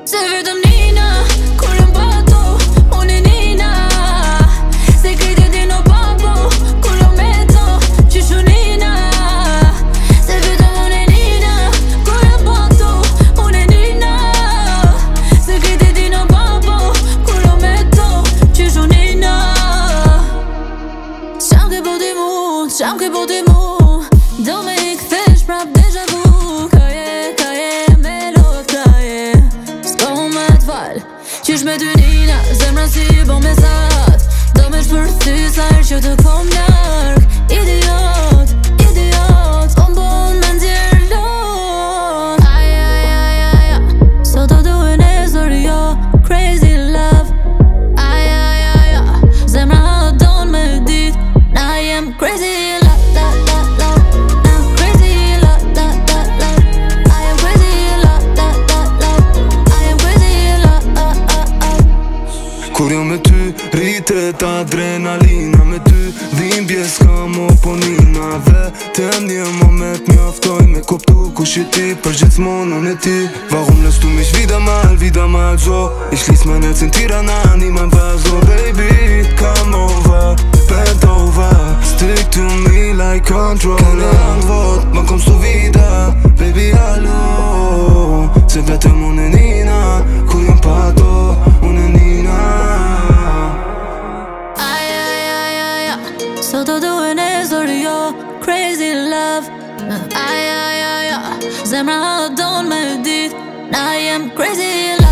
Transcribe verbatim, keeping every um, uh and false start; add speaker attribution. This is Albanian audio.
Speaker 1: Se vetëm Nina, kur jëm pato, unë e Nina. Se krejtë di no papo, kur jëm meto, qyshu Nina. Se vetëm unë e Nina, kur jëm pato, unë e Nina. Se krejtë di no papo, kur jëm meto, qyshu Nina. S'jam ke po ti mu, s'jam ke po ti mu. Do me i kthesh prap deja vu. Qysh me ty Nina, zemra si bon me sat. Do me shpërthy sa her që të kom larg. Idiot, idiot, on bon me nxjerr lot. Aj, aj, aj, aj, aj, sot do duhe nesër jo. Crazy love. Aj, aj, aj, aj, zemra don me dit. Na jem crazy love, love, love, love. Na crazy love, love, love, love. I am crazy love, love, love, love. I am crazy love, love.
Speaker 2: Kur jam me ty, rritet adrenalina. Me ty, dhimbje s'ka mo ponina. Vetëm një moment mjaftoj me kuptu kush je ti. Për gjithmonë unë e ti. Warum lässt du mich wieder mal, wieder mal so? Ich lies meine Zentira nah, niemand war so. Baby, come over, bend over. Stick to me like control. Keine Antwort, wann kommst du wieder? Baby, hallo. Se vetëm unë e Nina, kur jam pato, unë e Nina.
Speaker 1: So do duhe nesër jo. Crazy love. Aj, aj, aj, aj, zemra don me dit. Na jem crazy love.